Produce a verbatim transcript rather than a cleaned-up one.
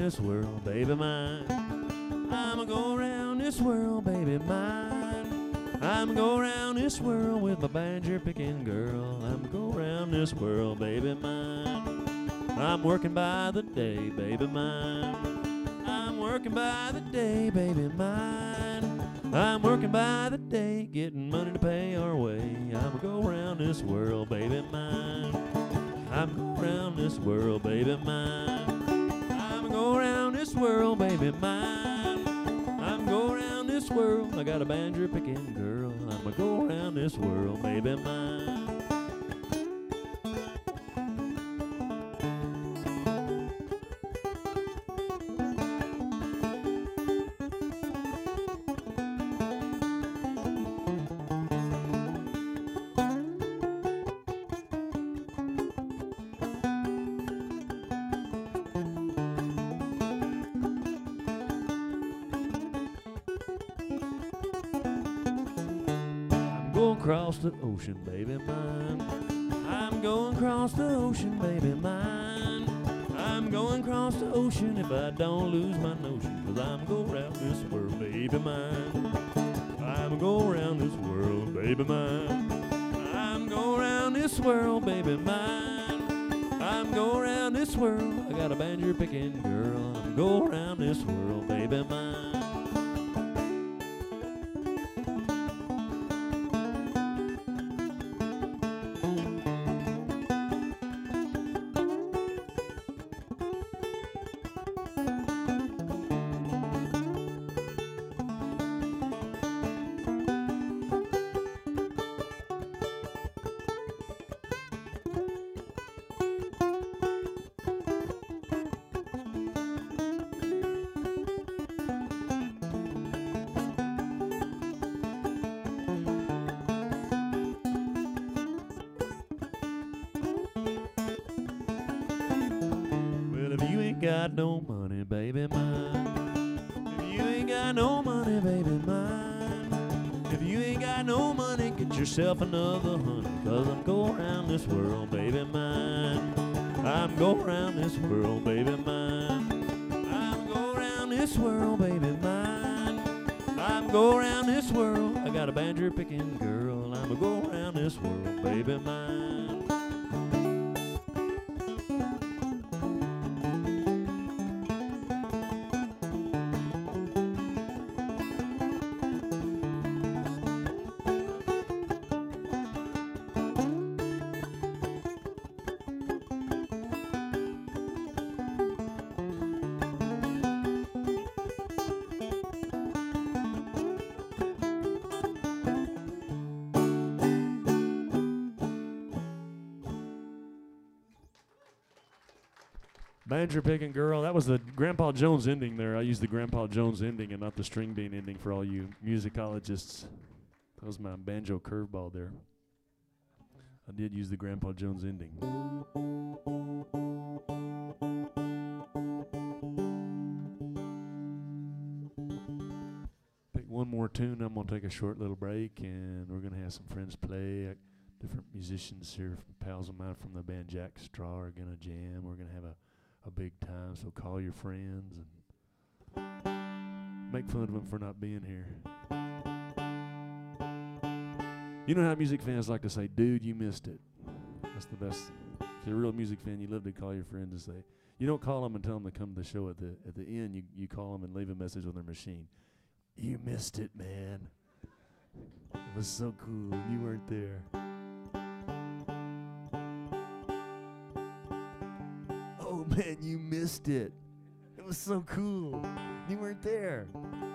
this world, baby mine. I'ma go around this world, baby mine. I'ma go around this world with my banjo picking girl. I'ma go around this world, baby mine. I'm working by the day, baby mine. I'm working by the day, baby mine. I'm working by the day, getting money to pay our way. I'ma go around this world, baby mine. I'm go around this world, baby mine. I'm go around this world, baby mine. I'm go around this world. I got a banjo picking girl. I'ma go around this world, baby mine. Going across the ocean, baby mine. I'm going across the ocean, baby mine. I'm going across the ocean if I don't lose my notion, 'cause I'm going around this world, baby mine. I'm going around this world, baby mine. I'm going around this world, baby mine. I'm going around this world. I got a banjo picking girl. I'm going around this world, baby mine. If you ain't got no money, baby mine. If you ain't got no money, baby mine. If you ain't got no money, get yourself another honey, 'cause I'm going around this world, baby mine. I'm going around this world, baby mine. I'm going around this world, baby mine. I'm going around this world. I got a banjo picking girl. I'm going go around this world, baby mine. Banjo picking girl. That was the Grandpa Jones ending there. I used the Grandpa Jones ending and not the string bean ending for all you musicologists. That was my banjo curveball there. I did use the Grandpa Jones ending. Pick one more tune. I'm going to take a short little break, and we're going to have some friends play. Uh, different musicians here, pals of mine from the band Jack Straw are going to jam. We're going to have a a big time, so call your friends and make fun of them for not being here. You know how music fans like to say, dude, you missed it. That's the best. If you're a real music fan, you love to call your friends and say, you don't call them and tell them to come to the show at the at the end. You, you call them and leave a message on their machine. You missed it, man. It was so cool. You weren't there. Oh man, you missed it. It was so cool. You weren't there.